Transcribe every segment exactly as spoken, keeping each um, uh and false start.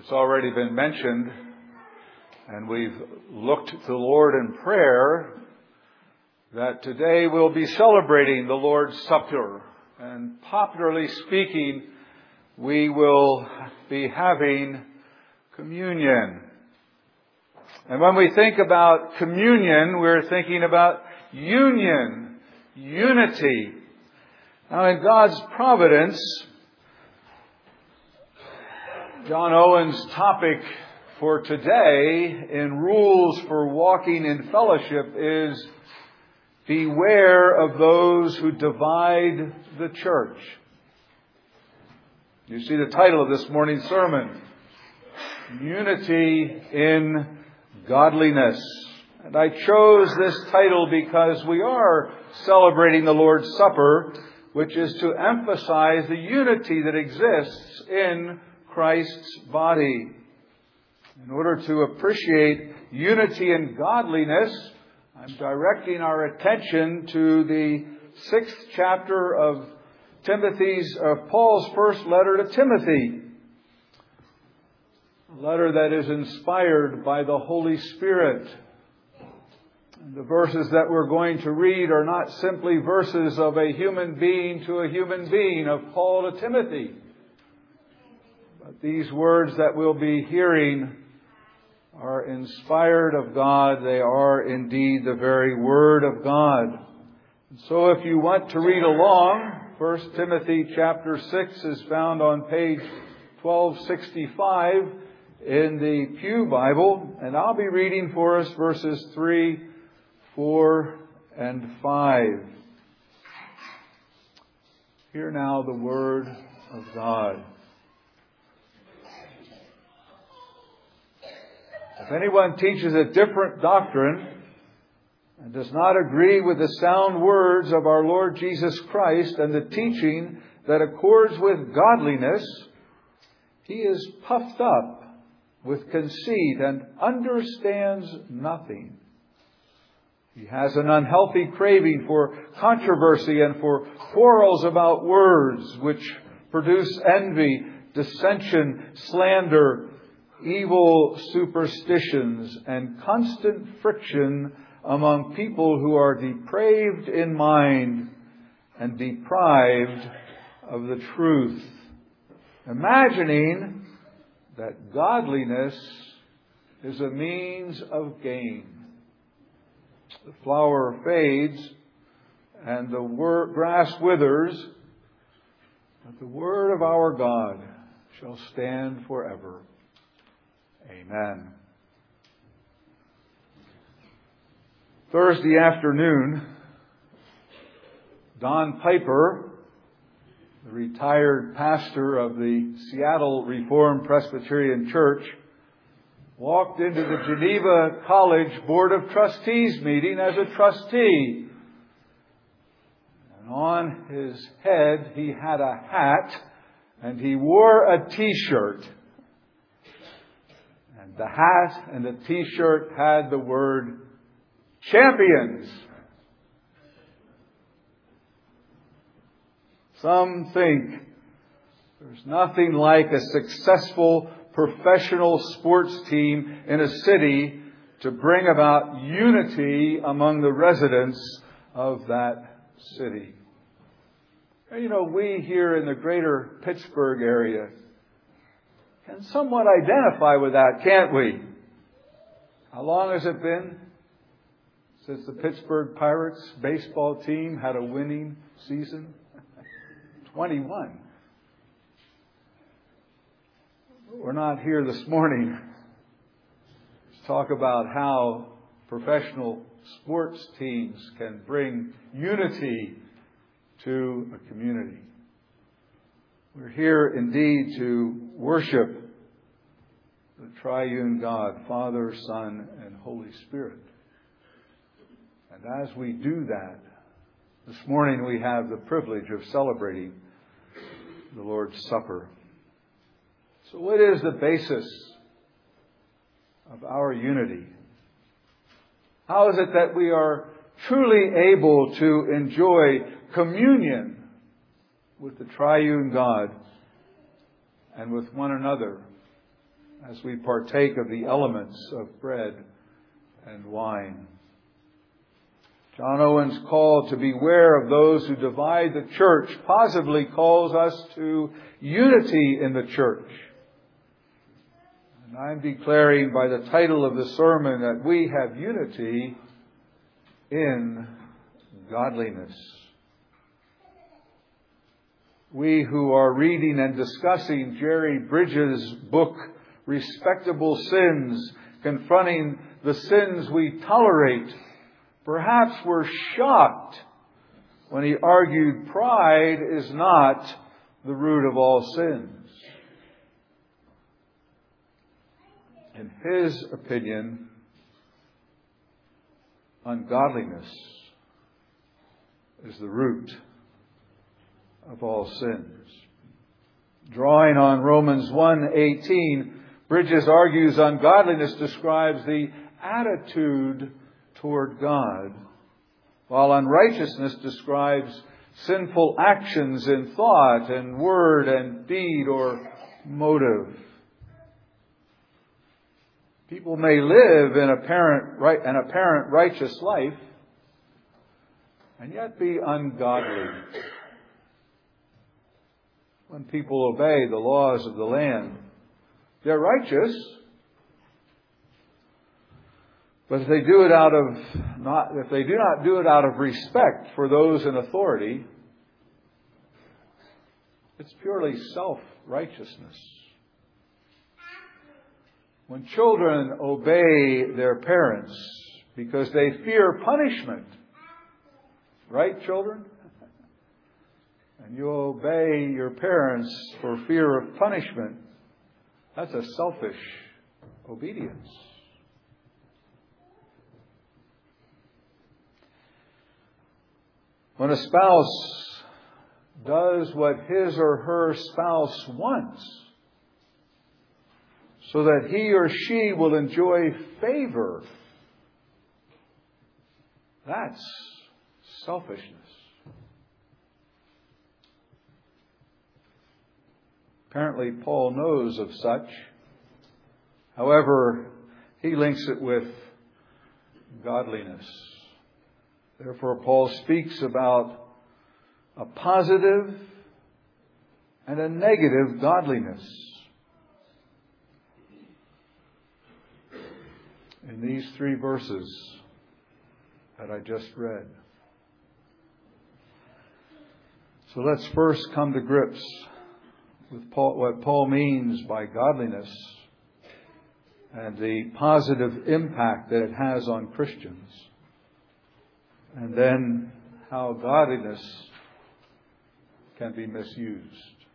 It's already been mentioned, and we've looked to the Lord in prayer, that today we'll be celebrating the Lord's Supper. And popularly speaking, we will be having communion. And when we think about communion, we're thinking about union, unity. Now, in God's providence, John Owen's topic for today in Rules for Walking in Fellowship is beware of those who divide the church. You see the title of this morning's sermon, Unity in Godliness. And I chose this title because we are celebrating the Lord's Supper, which is to emphasize the unity that exists in Christ's body. In order to appreciate unity and godliness, I'm directing our attention to the sixth chapter of Timothy's, of Paul's first letter to Timothy. A letter that is inspired by the Holy Spirit. And the verses that we're going to read are not simply verses of a human being to a human being, of Paul to Timothy. But these words that we'll be hearing are inspired of God. They are indeed the very Word of God. And so if you want to read along, First Timothy chapter six is found on page twelve sixty-five in the Pew Bible. And I'll be reading for us verses three, four, and five. Hear now the Word of God. If anyone teaches a different doctrine and does not agree with the sound words of our Lord Jesus Christ and the teaching that accords with godliness, he is puffed up with conceit and understands nothing. He has an unhealthy craving for controversy and for quarrels about words, which produce envy, dissension, slander, evil superstitions, and constant friction among people who are depraved in mind and deprived of the truth, imagining that godliness is a means of gain. The flower fades and the wor- grass withers, but the word of our God shall stand forever. Amen. Thursday afternoon, Don Piper, the retired pastor of the Seattle Reformed Presbyterian Church, walked into the Geneva College Board of Trustees meeting as a trustee. And on his head he had a hat and he wore a t-shirt. And the hat and the t-shirt had the word champions. Some think there's nothing like a successful professional sports team in a city to bring about unity among the residents of that city. And you know, we here in the greater Pittsburgh area can somewhat identify with that, can't we? How long has it been since the Pittsburgh Pirates baseball team had a winning season? twenty-one. We're not here this morning to talk about how professional sports teams can bring unity to a community. We're here indeed to worship the triune God, Father, Son, and Holy Spirit. And as we do that, this morning we have the privilege of celebrating the Lord's Supper. So what is the basis of our unity? How is it that we are truly able to enjoy communion with the triune God and with one another as we partake of the elements of bread and wine. John Owen's call to beware of those who divide the church positively calls us to unity in the church. And I'm declaring by the title of the sermon that we have unity in godliness. We who are reading and discussing Jerry Bridges' book, Respectable Sins, confronting the sins we tolerate, perhaps were shocked when he argued pride is not the root of all sins. In his opinion, ungodliness is the root of all sins. Drawing on Romans one eighteen, Bridges argues ungodliness describes the attitude toward God, while unrighteousness describes sinful actions in thought and word and deed or motive. People may live in apparent, right, an apparent righteous life and yet be ungodly. When people obey the laws of the land, they're righteous. But if they do it out of not, if they do not do it out of respect for those in authority, it's purely self-righteousness. When children obey their parents because they fear punishment, right, children? And you obey your parents for fear of punishment, that's a selfish obedience. When a spouse does what his or her spouse wants, so that he or she will enjoy favor, that's selfishness. Apparently, Paul knows of such. However, he links it with godliness. Therefore, Paul speaks about a positive and a negative godliness. In these three verses that I just read. So let's first come to grips with Paul, what Paul means by godliness and the positive impact that it has on Christians. And then how godliness can be misused.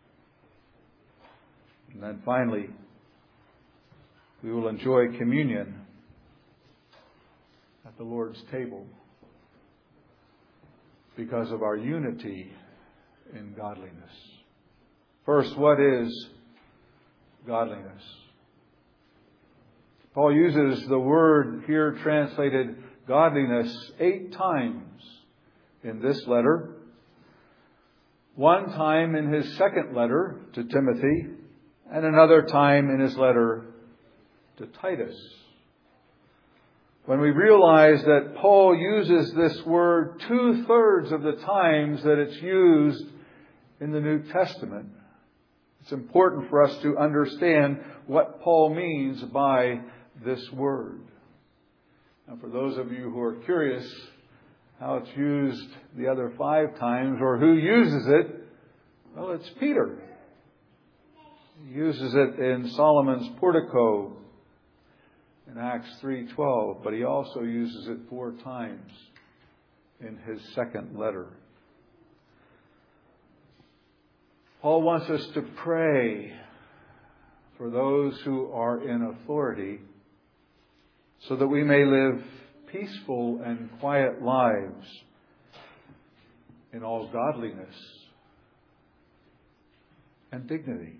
And then finally, we will enjoy communion at the Lord's table because of our unity in godliness. First, what is godliness? Paul uses the word here translated godliness eight times in this letter. One time in his second letter to Timothy, and another time in his letter to Titus. When we realize that Paul uses this word two-thirds of the times that it's used in the New Testament, it's important for us to understand what Paul means by this word. Now, for those of you who are curious how it's used the other five times or who uses it, well, it's Peter. He uses it in Solomon's portico in Acts three twelve, but he also uses it four times in his second letter. Paul wants us to pray for those who are in authority so that we may live peaceful and quiet lives in all godliness and dignity.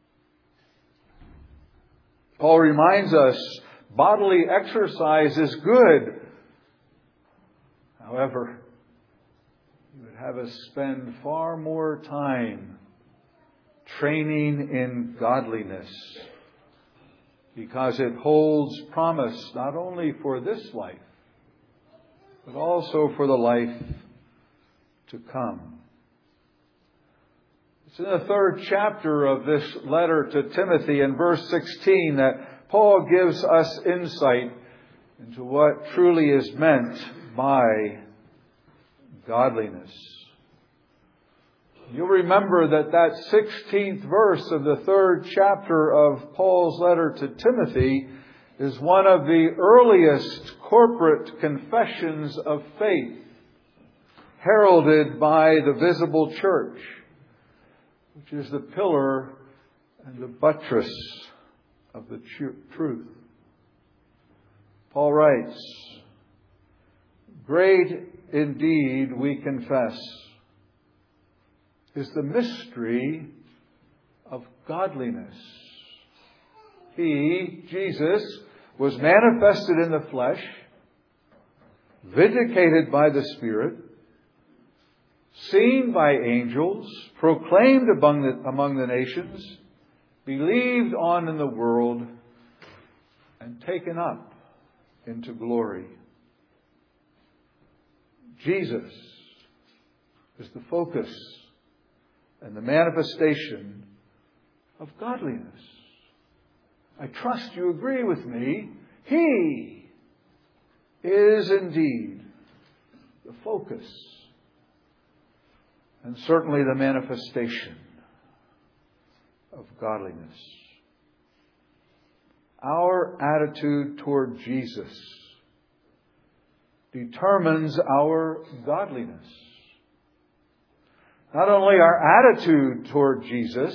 Paul reminds us bodily exercise is good. However, he would have us spend far more time training in godliness because it holds promise not only for this life, but also for the life to come. It's in the third chapter of this letter to Timothy in verse sixteen that Paul gives us insight into what truly is meant by godliness. You'll remember that that sixteenth verse of the third chapter of Paul's letter to Timothy is one of the earliest corporate confessions of faith heralded by the visible church, which is the pillar and the buttress of the truth. Paul writes, "Great indeed, we confess, is the mystery of godliness. He, Jesus, was manifested in the flesh, vindicated by the Spirit, seen by angels, proclaimed among the, among the nations, believed on in the world, and taken up into glory." Jesus is the focus and the manifestation of godliness. I trust you agree with me. He is indeed the focus and certainly the manifestation of godliness. Our attitude toward Jesus determines our godliness. Not only our attitude toward Jesus,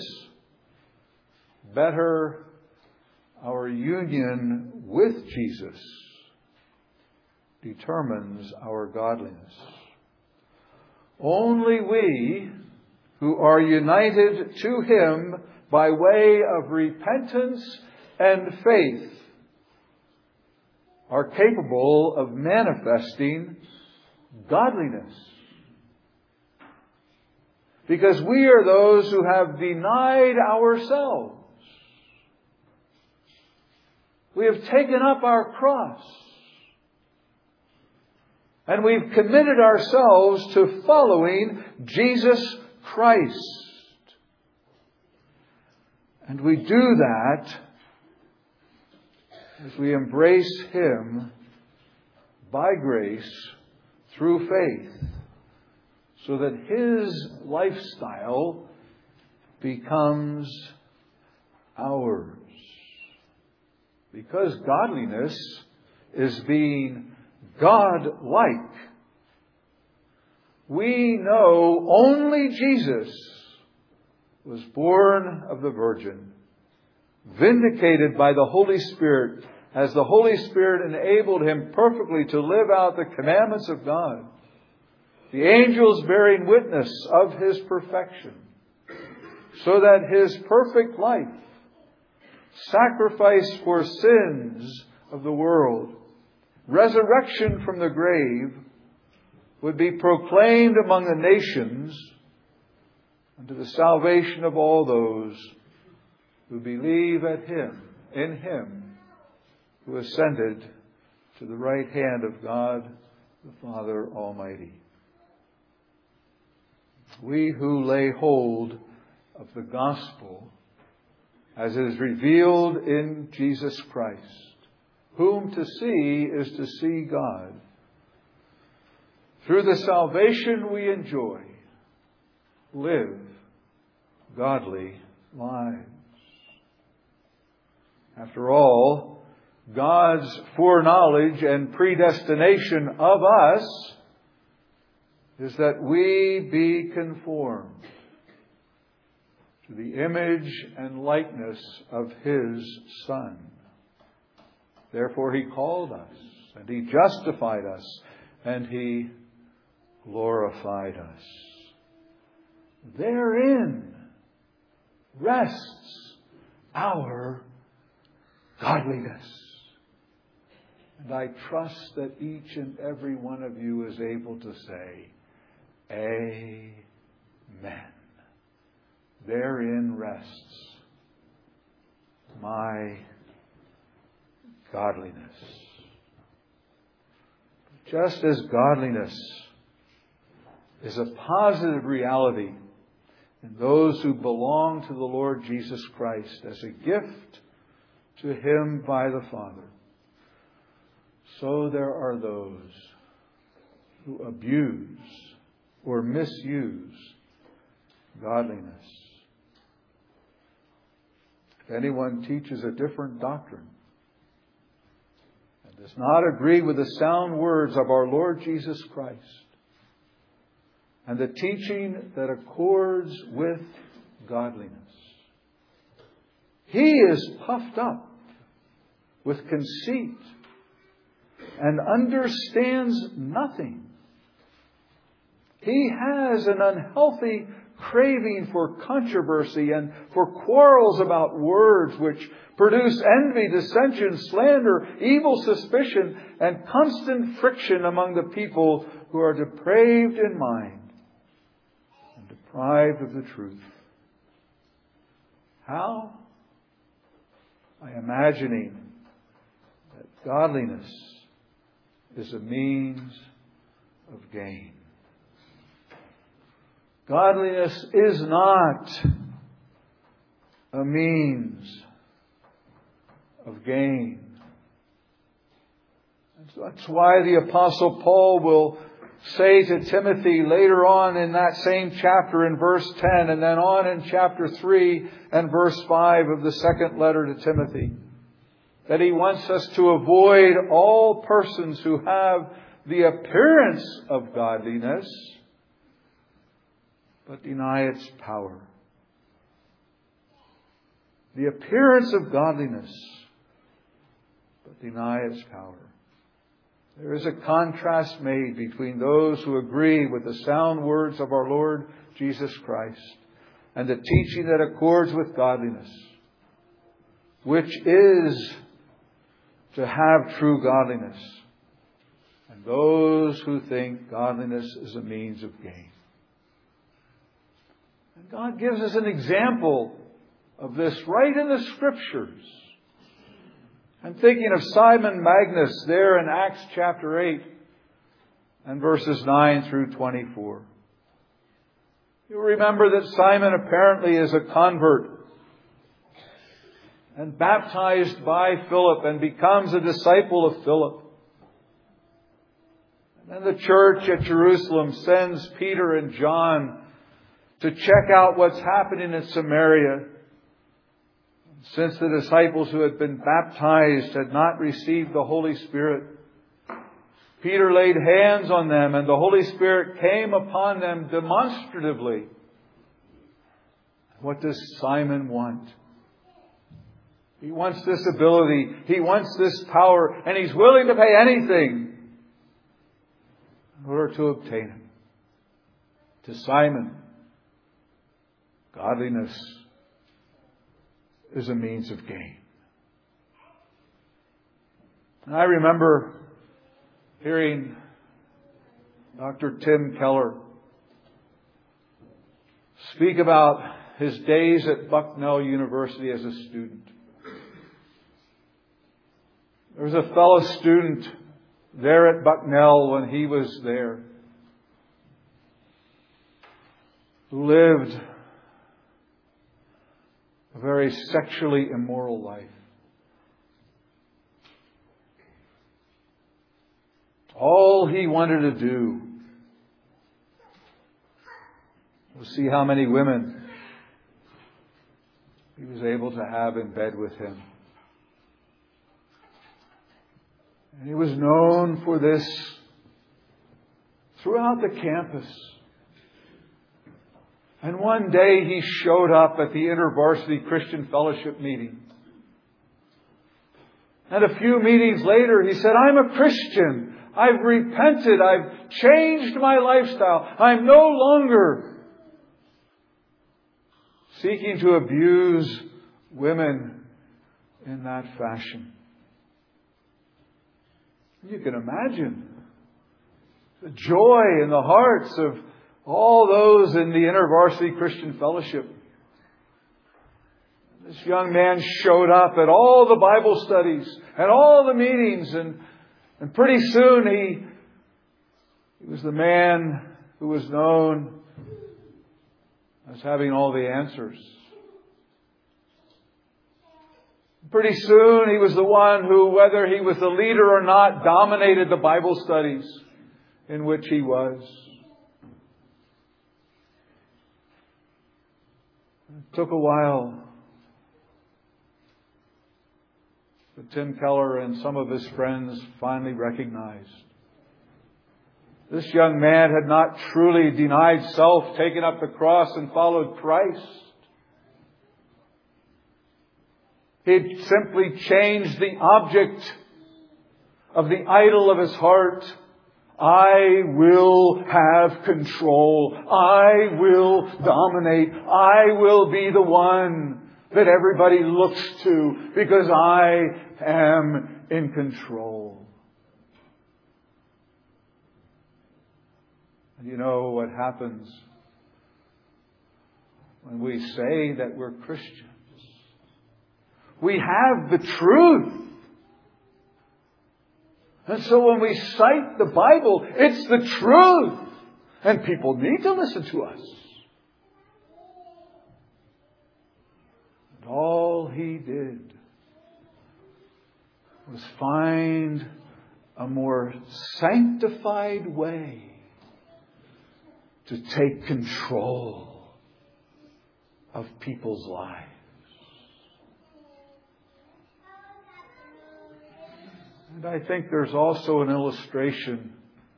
better, our union with Jesus determines our godliness. Only we who are united to Him by way of repentance and faith are capable of manifesting godliness. Because we are those who have denied ourselves. We have taken up our cross. And we've committed ourselves to following Jesus Christ. And we do that as we embrace Him by grace through faith, so that His lifestyle becomes ours. Because godliness is being God-like. We know only Jesus was born of the Virgin, vindicated by the Holy Spirit, as the Holy Spirit enabled Him perfectly to live out the commandments of God. The angels bearing witness of His perfection, so that His perfect life, sacrifice for sins of the world, resurrection from the grave, would be proclaimed among the nations unto the salvation of all those who believe at Him, in Him, who ascended to the right hand of God the Father Almighty. We who lay hold of the gospel as it is revealed in Jesus Christ, whom to see is to see God, through the salvation we enjoy, live godly lives. After all, God's foreknowledge and predestination of us is that we be conformed to the image and likeness of His Son. Therefore He called us, and He justified us, and He glorified us. Therein rests our godliness. And I trust that each and every one of you is able to say, Amen. Therein rests my godliness. Just as godliness is a positive reality in those who belong to the Lord Jesus Christ as a gift to Him by the Father, so there are those who abuse or misuse godliness. If anyone teaches a different doctrine and does not agree with the sound words of our Lord Jesus Christ and the teaching that accords with godliness, he is puffed up with conceit and understands nothing. He has an unhealthy craving for controversy and for quarrels about words which produce envy, dissension, slander, evil suspicion, and constant friction among the people who are depraved in mind and deprived of the truth. How? By imagining that godliness is a means of gain. Godliness is not a means of gain. That's why the Apostle Paul will say to Timothy later on in that same chapter in verse ten, and then on in chapter three and verse five of the second letter to Timothy, that he wants us to avoid all persons who have the appearance of godliness, but deny its power. The appearance of godliness, but deny its power. There is a contrast made between those who agree with the sound words of our Lord Jesus Christ and the teaching that accords with godliness, which is to have true godliness, and those who think godliness is a means of gain. And God gives us an example of this right in the Scriptures. I'm thinking of Simon Magus there in Acts chapter eight and verses nine through twenty-four. You'll remember that Simon apparently is a convert and baptized by Philip and becomes a disciple of Philip. And then the church at Jerusalem sends Peter and John to check out what's happening in Samaria. Since the disciples who had been baptized had not received the Holy Spirit, Peter laid hands on them and the Holy Spirit came upon them demonstratively. What does Simon want? He wants this ability. He wants this power. And he's willing to pay anything in order to obtain it. To Simon, godliness is a means of gain. And I remember hearing Doctor Tim Keller speak about his days at Bucknell University as a student. There was a fellow student there at Bucknell when he was there who lived a very sexually immoral life. All he wanted to do was see how many women he was able to have in bed with him. And he was known for this throughout the campus. And one day he showed up at the InterVarsity Christian Fellowship meeting. And a few meetings later he said, I'm a Christian. I've repented. I've changed my lifestyle. I'm no longer seeking to abuse women in that fashion. You can imagine the joy in the hearts of all those in the InterVarsity Christian Fellowship. This young man showed up at all the Bible studies and all the meetings, and, and pretty soon he, he was the man who was known as having all the answers. Pretty soon he was the one who, whether he was the leader or not, dominated the Bible studies in which he was. It took a while. But Tim Keller and some of his friends finally recognized this young man had not truly denied self, taken up the cross, and followed Christ. He'd simply changed the object of the idol of his heart. I will have control. I will dominate. I will be the one that everybody looks to because I am in control. And you know what happens when we say that we're Christians? We have the truth. And so when we cite the Bible, it's the truth. And people need to listen to us. And all he did was find a more sanctified way to take control of people's lives. And I think there's also an illustration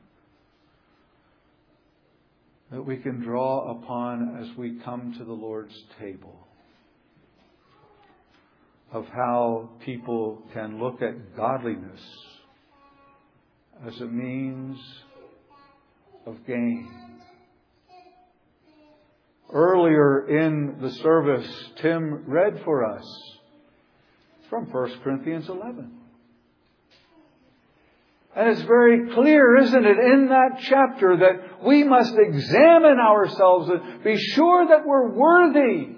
that we can draw upon as we come to the Lord's table of how people can look at godliness as a means of gain. Earlier in the service, Tim read for us from First Corinthians eleven. And it's very clear, isn't it, in that chapter that we must examine ourselves and be sure that we're worthy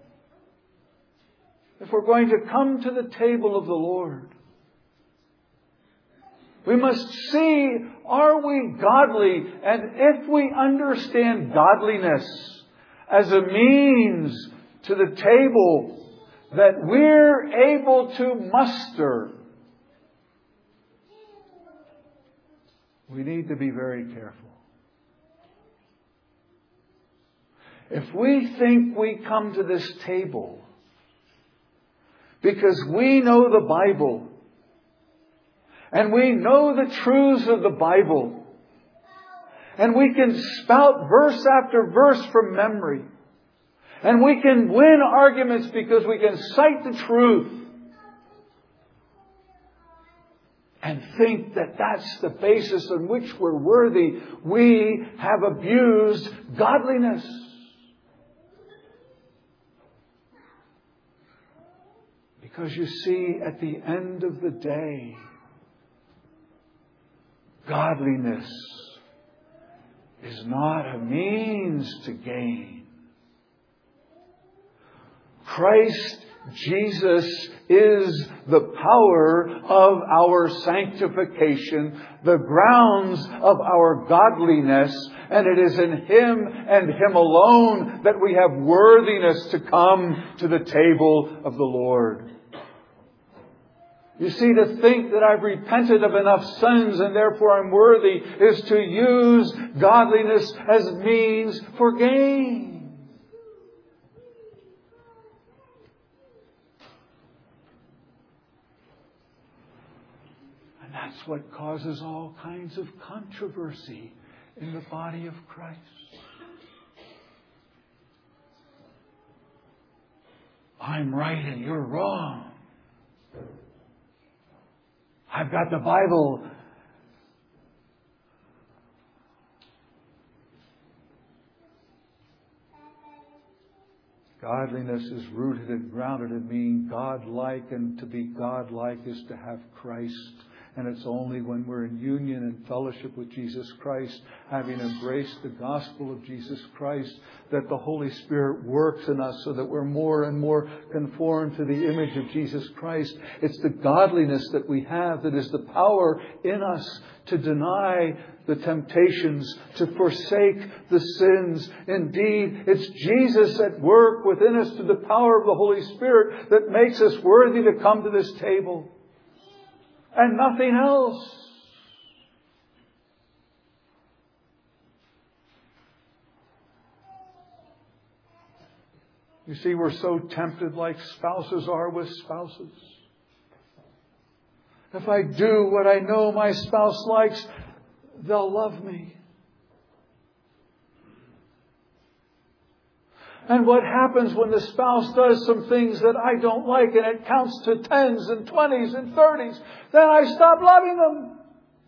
if we're going to come to the table of the Lord. We must see, are we godly? And if we understand godliness as a means to the table that we're able to muster, we need to be very careful. If we think we come to this table because we know the Bible and we know the truths of the Bible and we can spout verse after verse from memory and we can win arguments because we can cite the truth, and think that that's the basis on which we're worthy, we have abused godliness. Because you see, at the end of the day, godliness is not a means to gain. Christ Jesus is the power of our sanctification, the grounds of our godliness, and it is in Him and Him alone that we have worthiness to come to the table of the Lord. You see, to think that I've repented of enough sins and therefore I'm worthy is to use godliness as means for gain. That's what causes all kinds of controversy in the body of Christ. I'm right and you're wrong. I've got the Bible. Godliness is rooted and grounded in being God-like, and to be God-like is to have Christ And it's only when we're in union and fellowship with Jesus Christ, having embraced the gospel of Jesus Christ, that the Holy Spirit works in us so that we're more and more conformed to the image of Jesus Christ. It's the godliness that we have that is the power in us to deny the temptations, to forsake the sins. Indeed, it's Jesus at work within us through the power of the Holy Spirit that makes us worthy to come to this table. And nothing else. You see, we're so tempted like spouses are with spouses. If I do what I know my spouse likes, they'll love me. And what happens when the spouse does some things that I don't like and it counts to tens and twenties and thirties, then I stop loving them.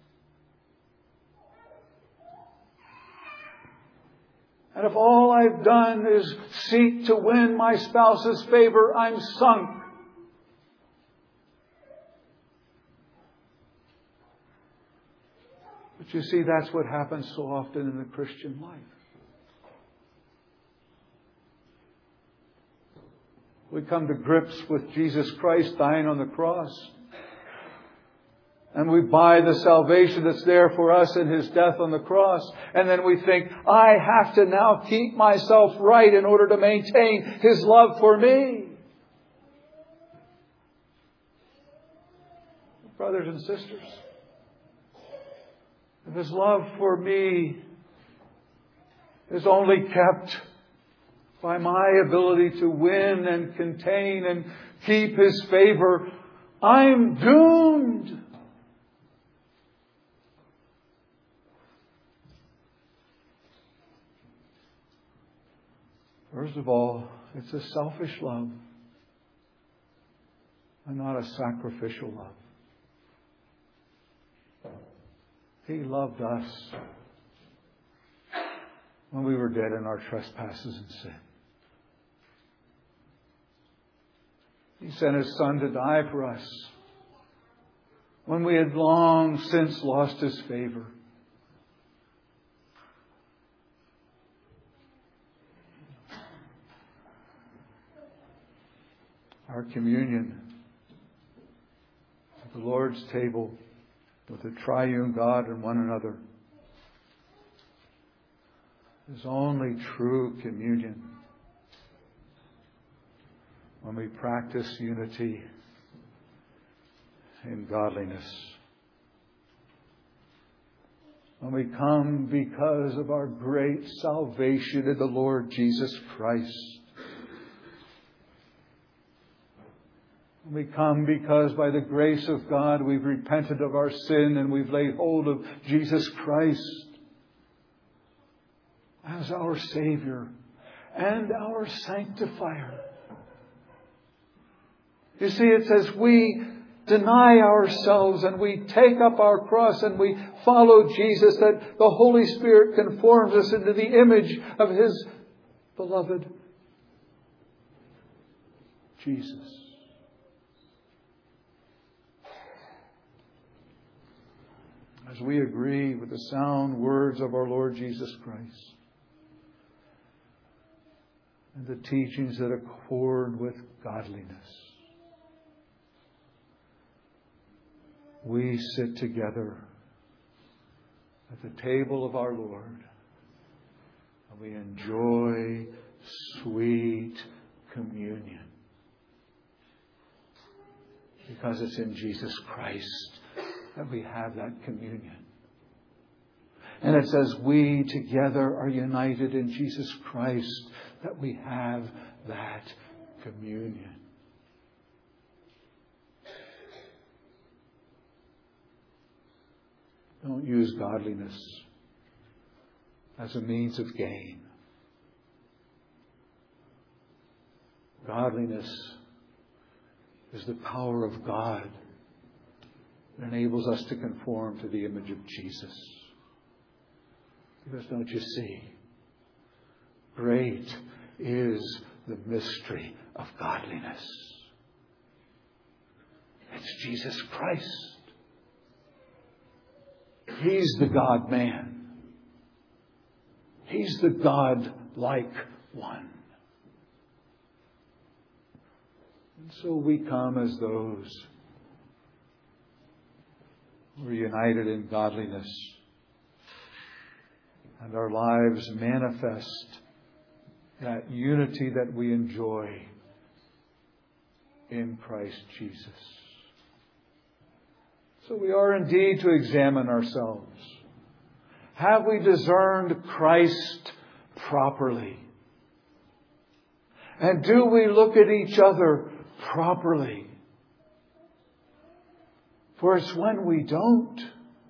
And if all I've done is seek to win my spouse's favor, I'm sunk. But you see, that's what happens so often in the Christian life. We come to grips with Jesus Christ dying on the cross. And we buy the salvation that's there for us in His death on the cross. And then we think, I have to now keep myself right in order to maintain His love for me. Brothers and sisters, if His love for me is only kept by my ability to win and contain and keep His favor, I'm doomed. First of all, it's a selfish love and not a sacrificial love. He loved us when we were dead in our trespasses and sin. He sent His Son to die for us when we had long since lost His favor. Our communion at the Lord's table with the triune God and one another is only true communion when we practice unity in godliness. When we come because of our great salvation in the Lord Jesus Christ. We come because by the grace of God we've repented of our sin and we've laid hold of Jesus Christ as our Savior and our Sanctifier. You see, it says we deny ourselves and we take up our cross and we follow Jesus, that the Holy Spirit conforms us into the image of His beloved Jesus. As we agree with the sound words of our Lord Jesus Christ and the teachings that accord with godliness, we sit together at the table of our Lord and we enjoy sweet communion because it's in Jesus Christ that we have that communion. And it says we together are united in Jesus Christ that we have that communion. Don't use godliness as a means of gain. Godliness is the power of God that enables us to conform to the image of Jesus. Because don't you see, great is the mystery of godliness. It's Jesus Christ. He's the God-man. He's the God-like one. And so we come as those who are united in godliness, and our lives manifest that unity that we enjoy in Christ Jesus. So we are indeed to examine ourselves. Have we discerned Christ properly? And do we look at each other properly? For it's when we don't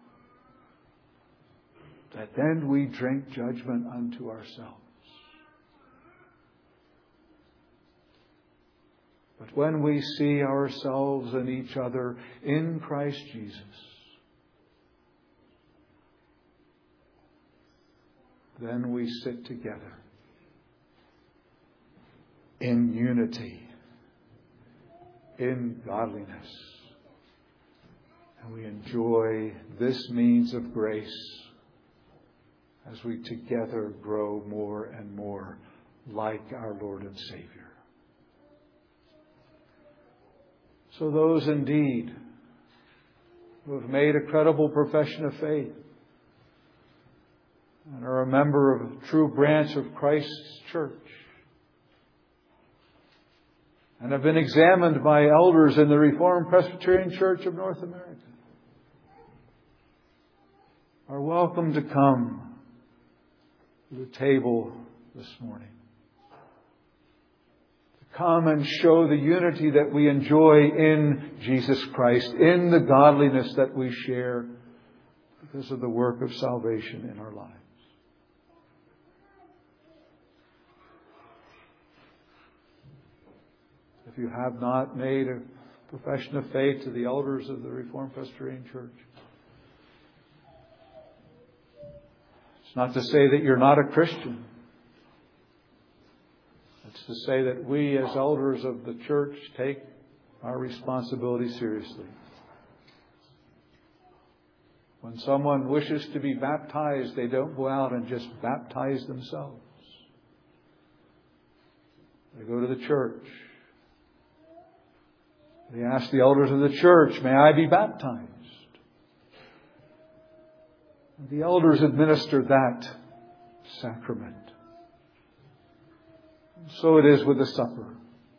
that then we drink judgment unto ourselves. But when we see ourselves and each other in Christ Jesus, then we sit together in unity, in godliness, and we enjoy this means of grace as we together grow more and more like our Lord and Savior. So those indeed who have made a credible profession of faith and are a member of a true branch of Christ's church and have been examined by elders in the Reformed Presbyterian Church of North America are welcome to come to the table this morning. Come and show the unity that we enjoy in Jesus Christ, in the godliness that we share because of the work of salvation in our lives. If you have not made a profession of faith to the elders of the Reformed Presbyterian Church, it's not to say that you're not a Christian. It's to say that we as elders of the church take our responsibility seriously. When someone wishes to be baptized, they don't go out and just baptize themselves. They go to the church. They ask the elders of the church, may I be baptized? And the elders administer that sacrament. So it is with the supper.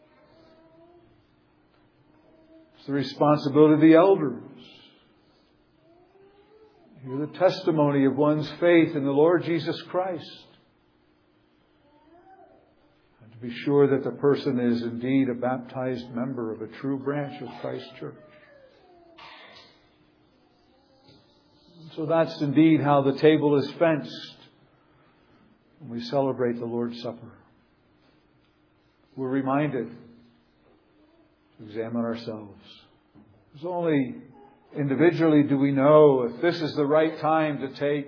It's the responsibility of the elders. Hear the testimony of one's faith in the Lord Jesus Christ. And to be sure that the person is indeed a baptized member of a true branch of Christ's church. So that's indeed how the table is fenced when we celebrate the Lord's Supper. We're reminded to examine ourselves. Because only individually do we know if this is the right time to take.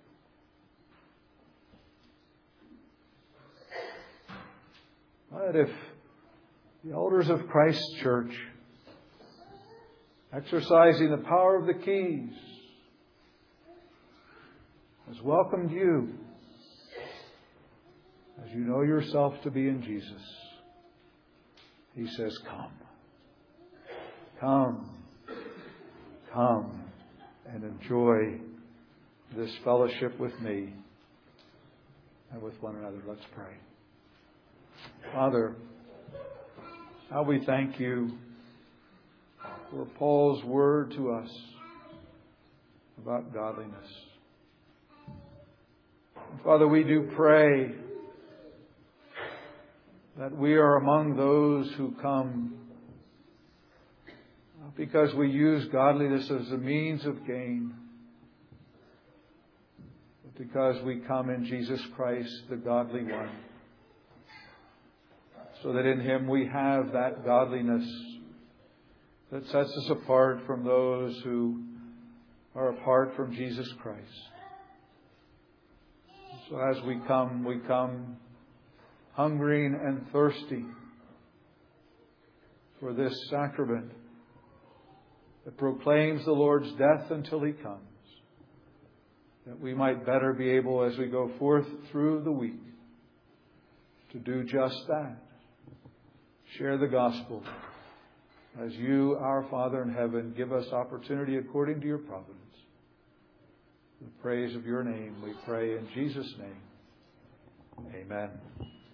But if the elders of Christ's church, exercising the power of the keys, has welcomed you as you know yourself to be in Jesus, He says, come. Come. Come and enjoy this fellowship with me and with one another. Let's pray. Father, how we thank You for Paul's word to us about godliness. And Father, we do pray that we are among those who come not because we use godliness as a means of gain, but because we come in Jesus Christ, the godly one, so that in Him we have that godliness that sets us apart from those who are apart from Jesus Christ. So as we come, we come hungering and thirsty for this sacrament that proclaims the Lord's death until He comes. that we might better be able, as we go forth through the week, to do just that. Share the gospel as you, our Father in heaven, give us opportunity according to your providence. The praise of your name, we pray in Jesus' name. Amen.